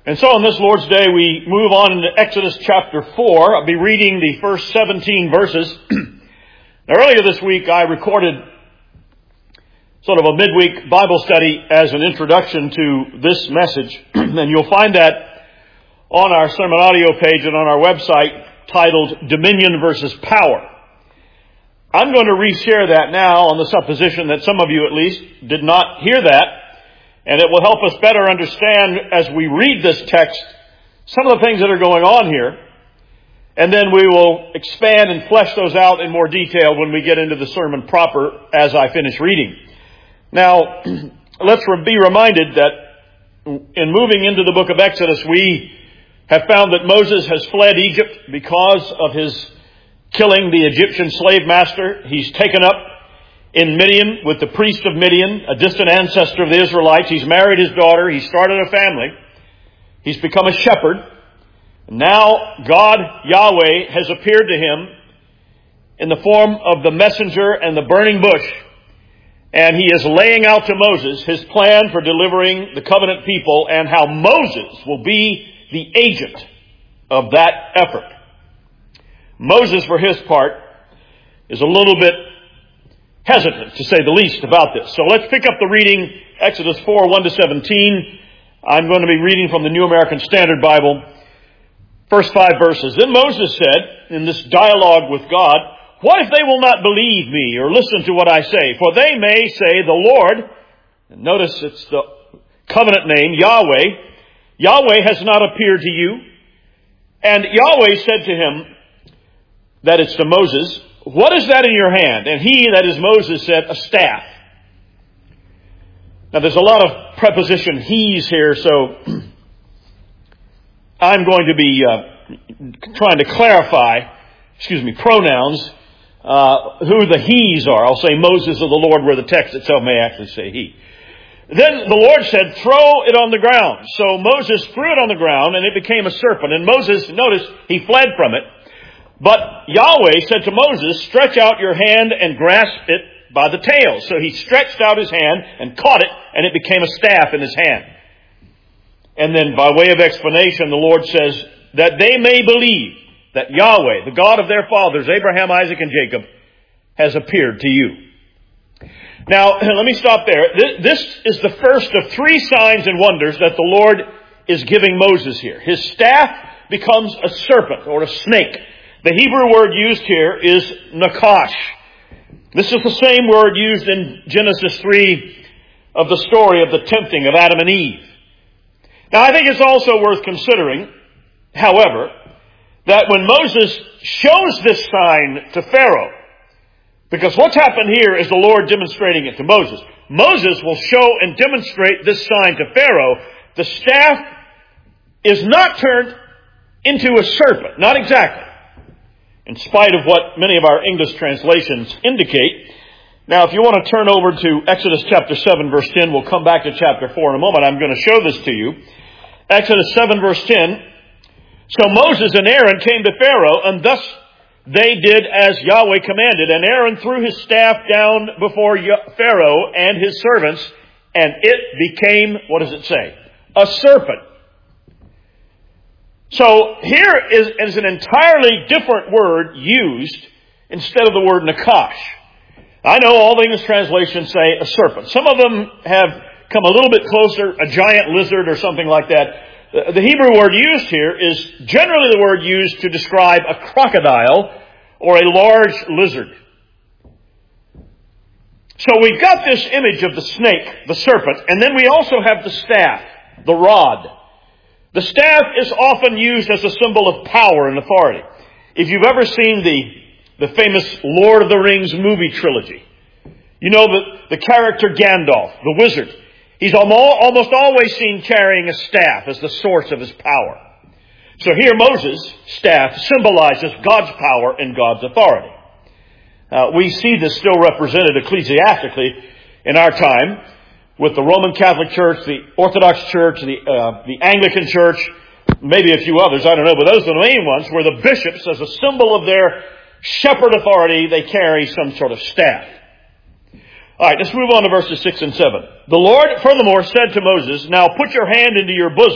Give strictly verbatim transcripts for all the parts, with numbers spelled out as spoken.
And so on this Lord's Day, we move on into Exodus chapter four. I'll be reading the first seventeen verses. Now, earlier this week, I recorded sort of a midweek Bible study as an introduction to this message. And you'll find that on our sermon audio page and on our website, titled Dominion versus Power. I'm going to reshare that now on the supposition that some of you at least did not hear that. And it will help us better understand as we read this text some of the things that are going on here. And then we will expand and flesh those out in more detail when we get into the sermon proper as I finish reading. Now, let's be reminded that in moving into the book of Exodus, we have found that Moses has fled Egypt because of his killing the Egyptian slave master. He's taken up in Midian with the priest of Midian, a distant ancestor of the Israelites. He's married his daughter. He started a family. He's become a shepherd. Now God, Yahweh, has appeared to him in the form of the messenger and the burning bush. And he is laying out to Moses his plan for delivering the covenant people and how Moses will be the agent of that effort. Moses, for his part, is a little bit hesitant, to say the least, about this. So let's pick up the reading, Exodus four, one to seventeen. I'm going to be reading from the New American Standard Bible, first five verses. Then Moses said, in this dialogue with God, "What if they will not believe me or listen to what I say? For they may say, the Lord," and notice it's the covenant name, Yahweh, "Yahweh has not appeared to you." And Yahweh said to him, that it's to Moses, "What is that in your hand?" And he, that is Moses, said, "A staff." Now there's a lot of preposition he's here, so I'm going to be uh, trying to clarify, excuse me, pronouns, uh, who the he's are. I'll say Moses or the Lord, where the text itself may actually say he. Then the Lord said, "Throw it on the ground." So Moses threw it on the ground, and it became a serpent. And Moses, notice, he fled from it. But Yahweh said to Moses, "Stretch out your hand and grasp it by the tail." So he stretched out his hand and caught it, and it became a staff in his hand. And then by way of explanation, the Lord says, that they may believe that Yahweh, the God of their fathers, Abraham, Isaac, and Jacob, has appeared to you. Now, let me stop there. This is the first of three signs and wonders that the Lord is giving Moses here. His staff becomes a serpent or a snake. The Hebrew word used here is nakash. This is the same word used in Genesis three of the story of the tempting of Adam and Eve. Now, I think it's also worth considering, however, that when Moses shows this sign to Pharaoh, because what's happened here is the Lord demonstrating it to Moses. Moses will show and demonstrate this sign to Pharaoh. The staff is not turned into a serpent. Not exactly. In spite of what many of our English translations indicate. Now, if you want to turn over to Exodus chapter seven, verse ten, we'll come back to chapter four in a moment. I'm going to show this to you. Exodus seven, verse ten. "So Moses and Aaron came to Pharaoh, and thus they did as Yahweh commanded. And Aaron threw his staff down before Pharaoh and his servants, and it became," what does it say? "A serpent." So here is, is an entirely different word used instead of the word nakash. I know all the English translations say a serpent. Some of them have come a little bit closer, a giant lizard or something like that. The, the Hebrew word used here is generally the word used to describe a crocodile or a large lizard. So we've got this image of the snake, the serpent, and then we also have the staff, the rod. The staff is often used as a symbol of power and authority. If you've ever seen the, the famous Lord of the Rings movie trilogy, you know the, the character Gandalf, the wizard. He's almost always seen carrying a staff as the source of his power. So here Moses' staff symbolizes God's power and God's authority. Uh, we see this still represented ecclesiastically in our time with the Roman Catholic Church, the Orthodox Church, the, uh, the Anglican Church, maybe a few others, I don't know, but those are the main ones where the bishops, as a symbol of their shepherd authority, they carry some sort of staff. All right, let's move on to verses six and seven. The Lord, furthermore, said to Moses, "Now put your hand into your bosom."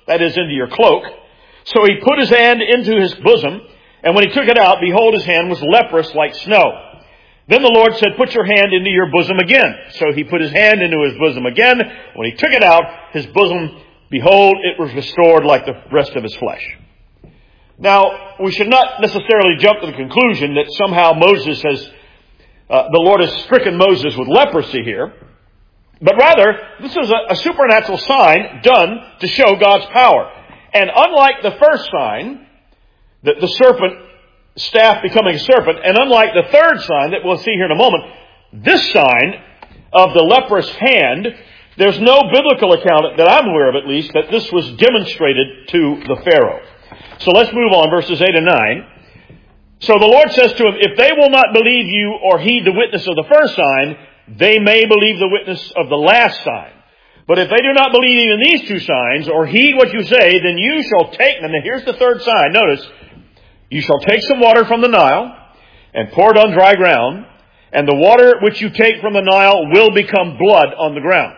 that is, into your cloak. So he put his hand into his bosom, and when he took it out, behold, his hand was leprous like snow. Then the Lord said, put your hand into your bosom again. So he put his hand into his bosom again. When he took it out, his bosom, behold, it was restored like the rest of his flesh. Now, we should not necessarily jump to the conclusion that somehow Moses has, uh, the Lord has stricken Moses with leprosy here. But rather, this is a, a supernatural sign done to show God's power. And unlike the first sign, that the serpent, staff becoming a serpent, and unlike the third sign that we'll see here in a moment, this sign of the leprous hand, there's no biblical account that I'm aware of at least, that this was demonstrated to the Pharaoh. So let's move on, verses eight and nine. So the Lord says to him, if they will not believe you or heed the witness of the first sign, they may believe the witness of the last sign. But if they do not believe even these two signs, or heed what you say, then you shall take them. And here's the third sign. Notice, you shall take some water from the Nile and pour it on dry ground, and the water which you take from the Nile will become blood on the ground.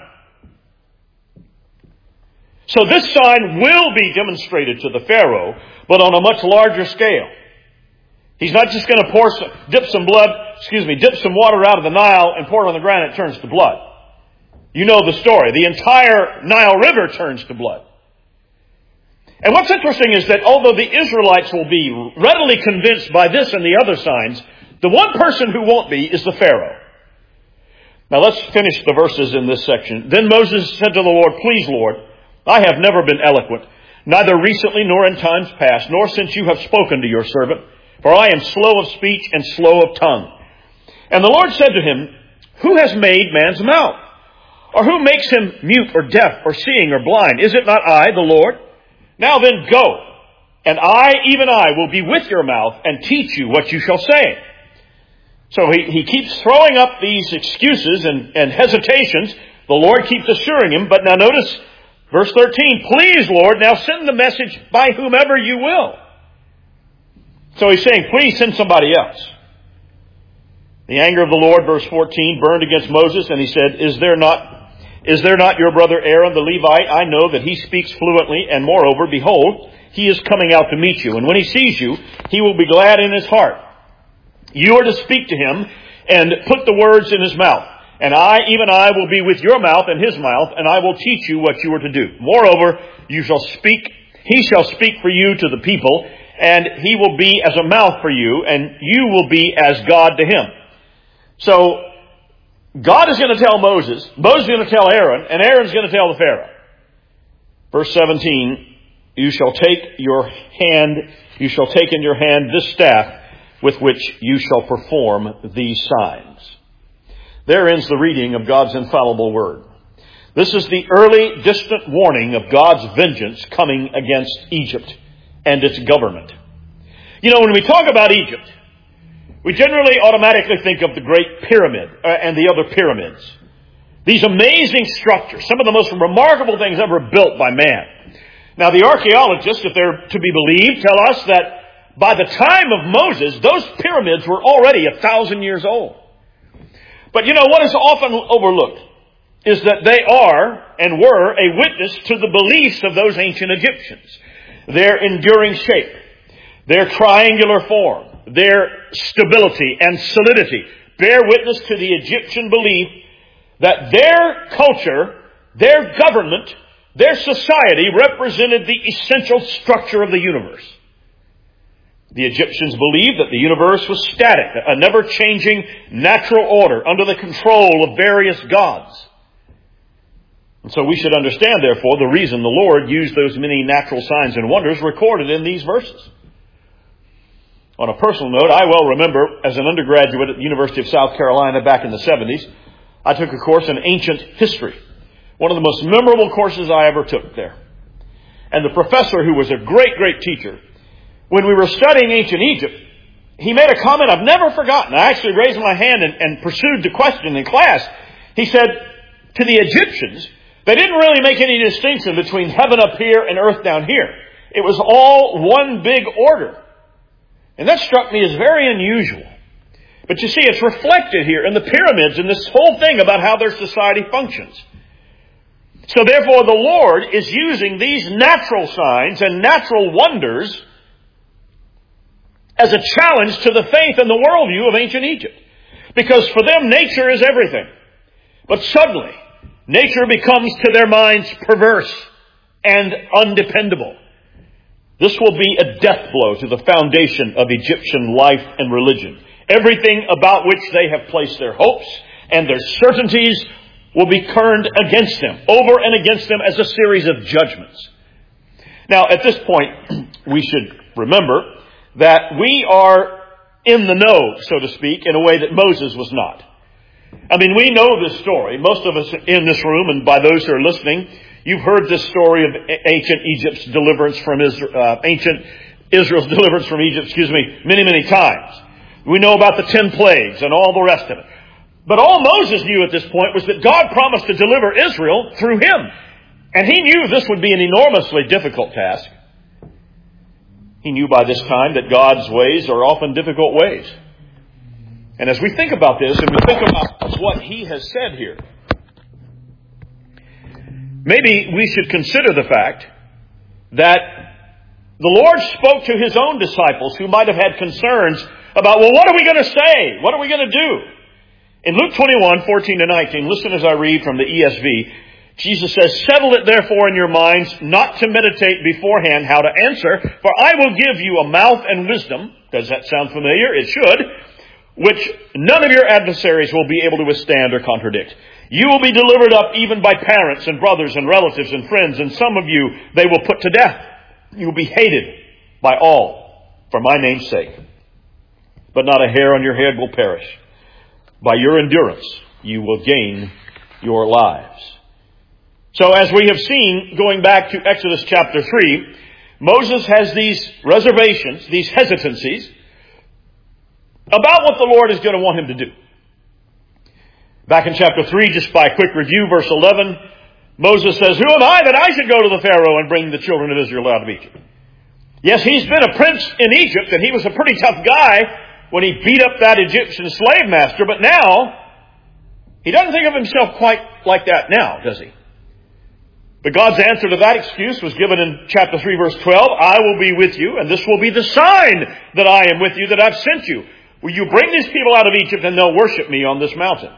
So this sign will be demonstrated to the Pharaoh, but on a much larger scale. He's not just going to pour some, dip some blood, excuse me, dip some water out of the Nile and pour it on the ground and it turns to blood. You know the story. The entire Nile River turns to blood. And what's interesting is that although the Israelites will be readily convinced by this and the other signs, the one person who won't be is the Pharaoh. Now let's finish the verses in this section. Then Moses said to the Lord, please, Lord, I have never been eloquent, neither recently nor in times past, nor since you have spoken to your servant, for I am slow of speech and slow of tongue. And the Lord said to him, who has made man's mouth? Or who makes him mute or deaf or seeing or blind? Is it not I, the Lord? Now then go, and I, even I, will be with your mouth and teach you what you shall say. So he, he keeps throwing up these excuses and, and hesitations. The Lord keeps assuring him. But now notice verse thirteen, please, Lord, now send the message by whomever you will. So he's saying, please send somebody else. The anger of the Lord, verse fourteen, burned against Moses, and he said, Is there not Is there not your brother Aaron the Levite? I know that he speaks fluently, and moreover, behold, he is coming out to meet you. And when he sees you, he will be glad in his heart. You are to speak to him and put the words in his mouth. And I, even I, will be with your mouth and his mouth, and I will teach you what you are to do. Moreover, you shall speak, he shall speak for you to the people, and he will be as a mouth for you, and you will be as God to him. So, God is going to tell Moses, Moses is going to tell Aaron, and Aaron's going to tell the Pharaoh. Verse seventeen, you shall take your hand, you shall take in your hand this staff with which you shall perform these signs. There ends the reading of God's infallible word. This is the early, distant warning of God's vengeance coming against Egypt and its government. You know, when we talk about Egypt, we generally automatically think of the Great Pyramid uh, and the other pyramids. These amazing structures, some of the most remarkable things ever built by man. Now, the archaeologists, if they're to be believed, tell us that by the time of Moses, those pyramids were already a thousand years old. But you know, what is often overlooked is that they are and were a witness to the beliefs of those ancient Egyptians. Their enduring shape, their triangular form, their stability and solidity bear witness to the Egyptian belief that their culture, their government, their society represented the essential structure of the universe. The Egyptians believed that the universe was static, a never-changing natural order under the control of various gods. And so we should understand, therefore, the reason the Lord used those many natural signs and wonders recorded in these verses. On a personal note, I well remember as an undergraduate at the University of South Carolina back in the seventies, I took a course in ancient history. One of the most memorable courses I ever took there. And the professor, who was a great, great teacher, when we were studying ancient Egypt, he made a comment I've never forgotten. I actually raised my hand and, and pursued the question in class. He said, to the Egyptians, they didn't really make any distinction between heaven up here and earth down here. It was all one big order. And that struck me as very unusual. But you see, it's reflected here in the pyramids and this whole thing about how their society functions. So therefore the Lord is using these natural signs and natural wonders as a challenge to the faith and the worldview of ancient Egypt. Because for them, nature is everything. But suddenly, nature becomes to their minds perverse and undependable. This will be a death blow to the foundation of Egyptian life and religion. Everything about which they have placed their hopes and their certainties will be turned against them, over and against them as a series of judgments. Now, at this point, we should remember that we are in the know, so to speak, in a way that Moses was not. I mean, we know this story. Most of us in this room, and by those who are listening, you've heard this story of ancient Egypt's deliverance from Israel, uh, ancient Israel's deliverance from Egypt, excuse me, many, many times. We know about the ten plagues and all the rest of it. But all Moses knew at this point was that God promised to deliver Israel through him. And he knew this would be an enormously difficult task. He knew by this time that God's ways are often difficult ways. And as we think about this, and we think about what he has said here, maybe we should consider the fact that the Lord spoke to his own disciples who might have had concerns about, well, what are we going to say? What are we going to do? In Luke twenty-one, fourteen to nineteen, listen as I read from the E S V. Jesus says, "Settle it therefore in your minds not to meditate beforehand how to answer, for I will give you a mouth and wisdom." Does that sound familiar? It should. "Which none of your adversaries will be able to withstand or contradict. You will be delivered up even by parents and brothers and relatives and friends, and some of you they will put to death. You will be hated by all for my name's sake. But not a hair on your head will perish. By your endurance you will gain your lives." So as we have seen, going back to Exodus chapter three, Moses has these reservations, these hesitancies, about what the Lord is going to want him to do. Back in chapter three, just by a quick review, verse eleven, Moses says, "Who am I that I should go to the Pharaoh and bring the children of Israel out of Egypt?" Yes, he's been a prince in Egypt, and he was a pretty tough guy when he beat up that Egyptian slave master, but now, he doesn't think of himself quite like that now, does he? But God's answer to that excuse was given in chapter three, verse twelve. "I will be with you, and this will be the sign that I am with you, that I've sent you. Will you bring these people out of Egypt, and they'll worship me on this mountain?"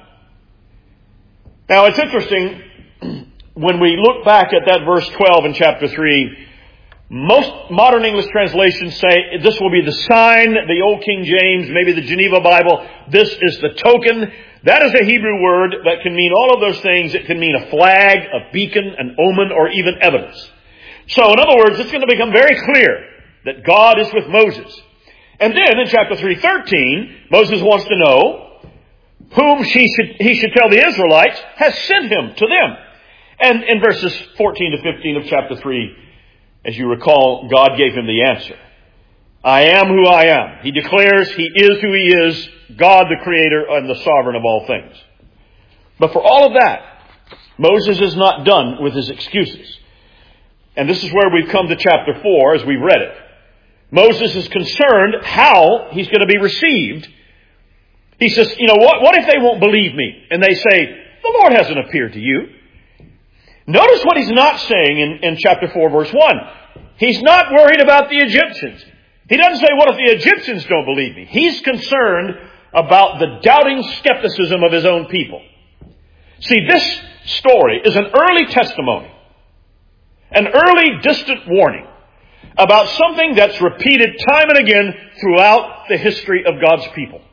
Now, it's interesting, when we look back at that verse twelve in chapter three, most modern English translations say this will be the sign. The Old King James, maybe the Geneva Bible, this is the token. That is a Hebrew word that can mean all of those things. It can mean a flag, a beacon, an omen, or even evidence. So in other words, it's going to become very clear that God is with Moses. And then in chapter three thirteen, Moses wants to know whom she should, he should tell the Israelites has sent him to them. And in verses fourteen to fifteen of chapter three, as you recall, God gave him the answer. "I am who I am." He declares he is who he is, God the Creator and the Sovereign of all things. But for all of that, Moses is not done with his excuses. And this is where we've come to chapter four as we've read it. Moses is concerned how he's going to be received. He says, you know, what, what if they won't believe me? And they say, "The Lord hasn't appeared to you." Notice what he's not saying in, in chapter four, verse one. He's not worried about the Egyptians. He doesn't say, "What if the Egyptians don't believe me?" He's concerned about the doubting skepticism of his own people. See, this story is an early testimony, an early distant warning about something that's repeated time and again throughout the history of God's people.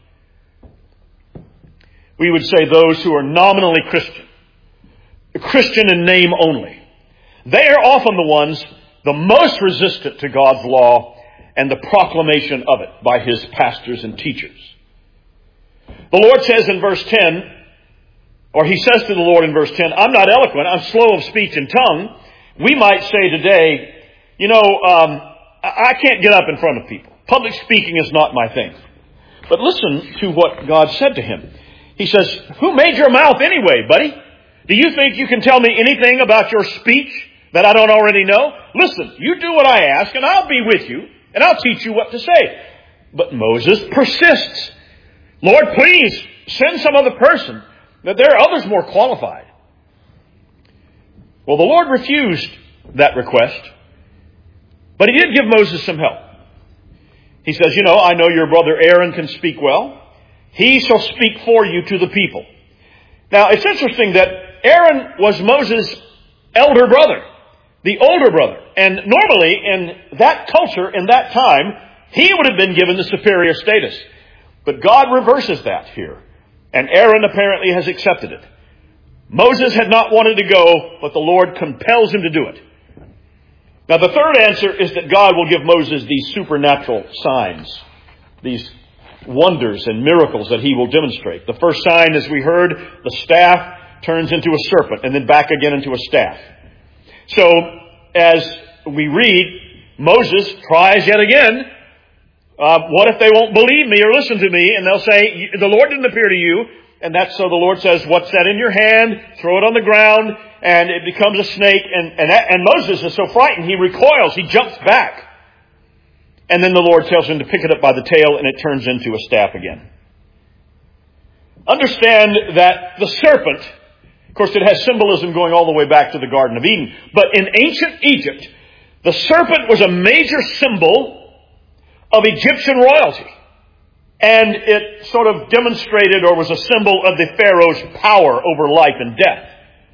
We would say those who are nominally Christian, Christian in name only, they are often the ones the most resistant to God's law and the proclamation of it by his pastors and teachers. The Lord says in verse ten, or he says to the Lord in verse ten, "I'm not eloquent, I'm slow of speech and tongue." We might say today, you know, um, I can't get up in front of people. Public speaking is not my thing. But listen to what God said to him. He says, "Who made your mouth anyway, buddy? Do you think you can tell me anything about your speech that I don't already know? Listen, you do what I ask, and I'll be with you, and I'll teach you what to say." But Moses persists. "Lord, please send some other person, that there are others more qualified." Well, the Lord refused that request, but He did give Moses some help. He says, you know, I know your brother Aaron can speak well. He shall speak for you to the people. Now, it's interesting that Aaron was Moses' elder brother, the older brother. And normally, in that culture, in that time, he would have been given the superior status. But God reverses that here. And Aaron apparently has accepted it. Moses had not wanted to go, but the Lord compels him to do it. Now, the third answer is that God will give Moses these supernatural signs, these wonders and miracles that He will demonstrate. The first sign, as we heard, the staff turns into a serpent and then back again into a staff. So, as we read, Moses tries yet again. Uh, what if they won't believe me or listen to me? And they'll say, the Lord didn't appear to you. And that's so the Lord says, what's that in your hand? Throw it on the ground. And it becomes a snake. And, and, and Moses is so frightened, he recoils. He jumps back. And then the Lord tells him to pick it up by the tail, and it turns into a staff again. Understand that the serpent, of course it has symbolism going all the way back to the Garden of Eden. But in ancient Egypt, the serpent was a major symbol of Egyptian royalty. And it sort of demonstrated or was a symbol of the Pharaoh's power over life and death.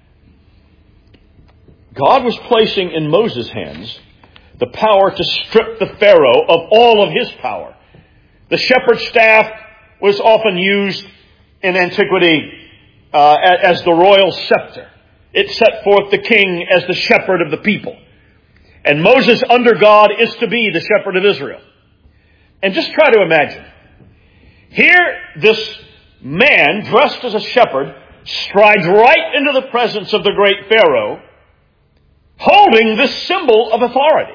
God was placing in Moses' hands the power to strip the Pharaoh of all of his power. The shepherd's staff was often used in antiquity uh, as the royal scepter. It set forth the king as the shepherd of the people. And Moses, under God, is to be the shepherd of Israel. And just try to imagine. Here, this man, dressed as a shepherd, strides right into the presence of the great Pharaoh, holding this symbol of authority.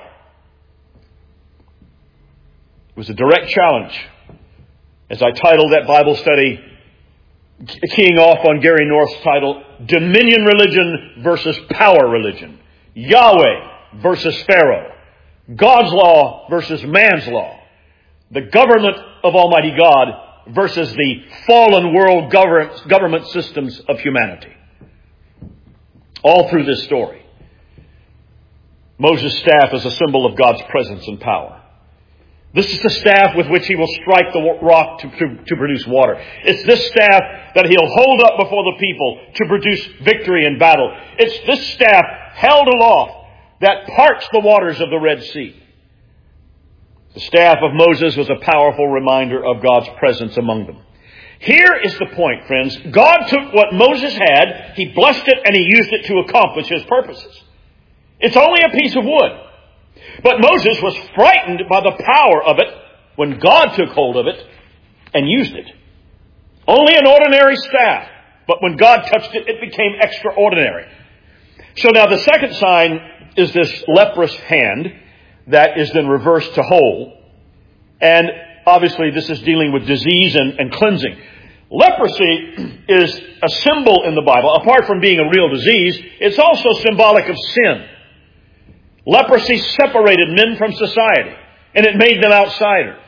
It was a direct challenge. As I titled that Bible study, keying off on Gary North's title, Dominion Religion versus Power Religion. Yahweh versus Pharaoh. God's law versus man's law. The government of Almighty God versus the fallen world government systems of humanity. All through this story. Moses' staff is a symbol of God's presence and power. This is the staff with which He will strike the rock to, to, to produce water. It's this staff that He'll hold up before the people to produce victory in battle. It's this staff held aloft that parts the waters of the Red Sea. The staff of Moses was a powerful reminder of God's presence among them. Here is the point, friends. God took what Moses had, He blessed it, and He used it to accomplish His purposes. It's only a piece of wood. But Moses was frightened by the power of it when God took hold of it and used it. Only an ordinary staff, but when God touched it, it became extraordinary. So now the second sign is this leprous hand that is then reversed to whole. And obviously this is dealing with disease and, and cleansing. Leprosy is a symbol in the Bible. Apart from being a real disease, it's also symbolic of sin. Leprosy separated men from society, and it made them outsiders.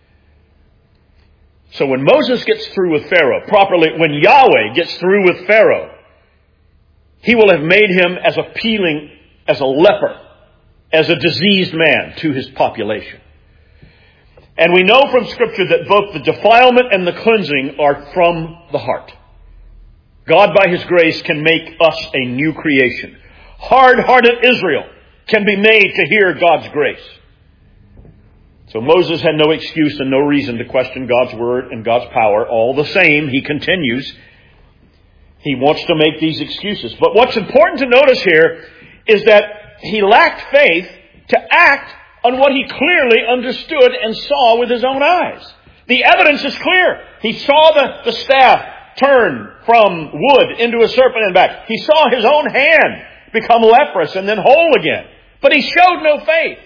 So when Moses gets through with Pharaoh, properly, when Yahweh gets through with Pharaoh, He will have made him as appealing as a leper, as a diseased man to his population. And we know from Scripture that both the defilement and the cleansing are from the heart. God, by His grace, can make us a new creation. Hard-hearted Israel can be made to hear God's grace. So Moses had no excuse and no reason to question God's word and God's power. All the same, he continues. He wants to make these excuses. But what's important to notice here is that he lacked faith to act on what he clearly understood and saw with his own eyes. The evidence is clear. He saw the, the staff turn from wood into a serpent and back. He saw his own hand become leprous and then whole again. But he showed no faith.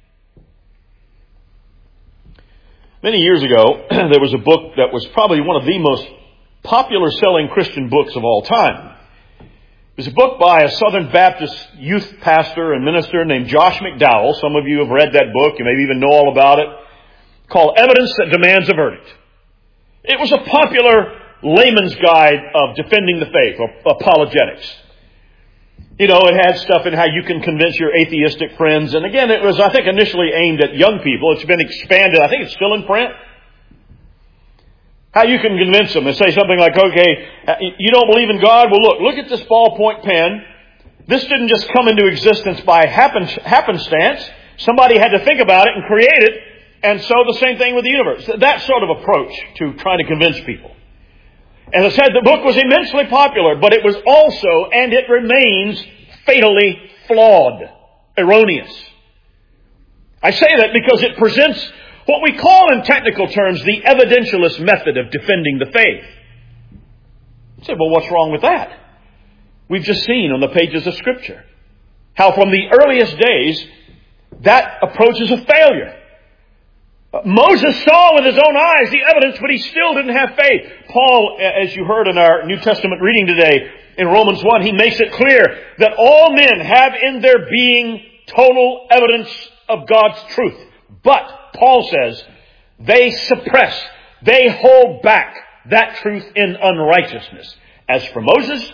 Many years ago, there was a book that was probably one of the most popular selling Christian books of all time. It was a book by a Southern Baptist youth pastor and minister named Josh McDowell. Some of you have read that book. You maybe even know all about it. Called Evidence That Demands a Verdict. It was a popular layman's guide of defending the faith, or apologetics. You know, it had stuff in how you can convince your atheistic friends. And again, it was, I think, initially aimed at young people. It's been expanded. I think it's still in print. How you can convince them and say something like, okay, you don't believe in God? Well, look, look at this ballpoint pen. This didn't just come into existence by happen, happenstance. Somebody had to think about it and create it. And so the same thing with the universe. That sort of approach to trying to convince people. As I said, the book was immensely popular, but it was also, and it remains, fatally flawed, erroneous. I say that because it presents what we call in technical terms the evidentialist method of defending the faith. You say, well, what's wrong with that? We've just seen on the pages of Scripture how from the earliest days that approach is a failure. Moses saw with his own eyes the evidence, but he still didn't have faith. Paul, as you heard in our New Testament reading today in Romans one, he makes it clear that all men have in their being total evidence of God's truth. But, Paul says, they suppress, they hold back that truth in unrighteousness. As for Moses,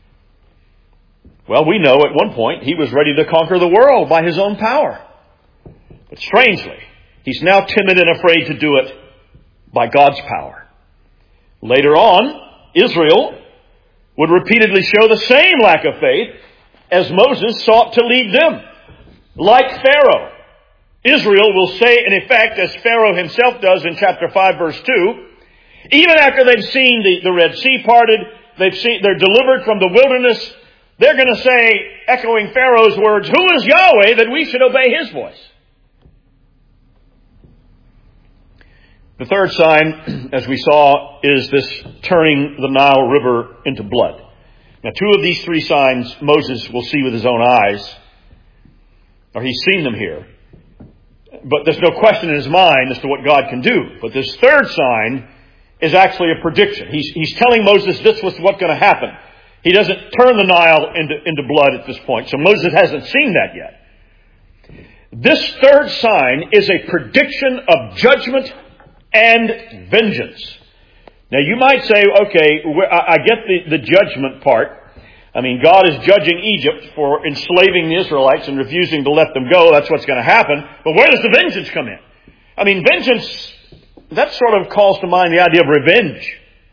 well, we know at one point he was ready to conquer the world by his own power. But strangely, he's now timid and afraid to do it by God's power. Later on, Israel would repeatedly show the same lack of faith as Moses sought to lead them. Like Pharaoh, Israel will say, in effect, as Pharaoh himself does in chapter five, verse two, even after they've seen the, the Red Sea parted, they've seen, they're delivered from the wilderness, they're going to say, echoing Pharaoh's words, who is Yahweh that we should obey his voice? The third sign, as we saw, is this turning the Nile River into blood. Now, two of these three signs Moses will see with his own eyes, or he's seen them here. But there's no question in his mind as to what God can do. But this third sign is actually a prediction. He's, he's telling Moses this was what's going to happen. He doesn't turn the Nile into, into blood at this point, so Moses hasn't seen that yet. This third sign is a prediction of judgment and vengeance. Now you might say, okay, I get the, the judgment part. I mean, God is judging Egypt for enslaving the Israelites and refusing to let them go. That's what's going to happen. But where does the vengeance come in? I mean, vengeance, that sort of calls to mind the idea of revenge.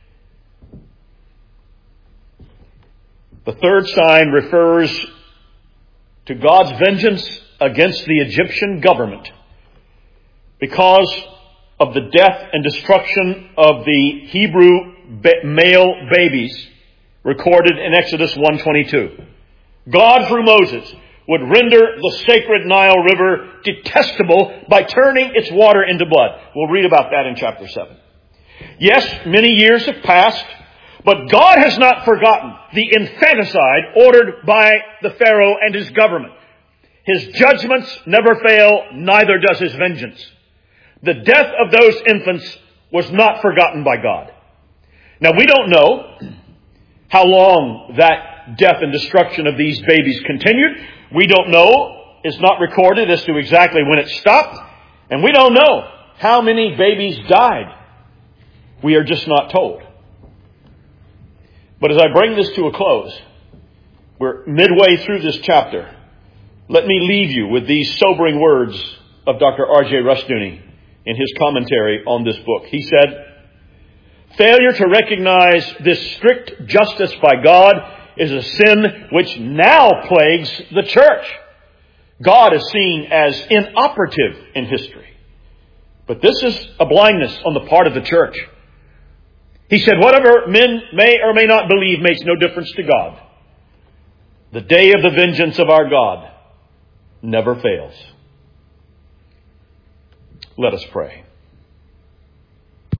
The third sign refers to God's vengeance against the Egyptian government because of the death and destruction of the Hebrew male babies recorded in Exodus one twenty-two. God, through Moses, would render the sacred Nile River detestable by turning its water into blood. We'll read about that in chapter seven. Yes, many years have passed, but God has not forgotten the infanticide ordered by the Pharaoh and his government. His judgments never fail, neither does his vengeance. The death of those infants was not forgotten by God. Now, we don't know how long that death and destruction of these babies continued. We don't know. It's not recorded as to exactly when it stopped. And we don't know how many babies died. We are just not told. But as I bring this to a close, we're midway through this chapter. Let me leave you with these sobering words of Doctor R J Rushdoony in his commentary on this book. He said, failure to recognize this strict justice by God is a sin which now plagues the church. God is seen as inoperative in history. But this is a blindness on the part of the church. He said, whatever men may or may not believe makes no difference to God. The day of the vengeance of our God never fails. Let us pray.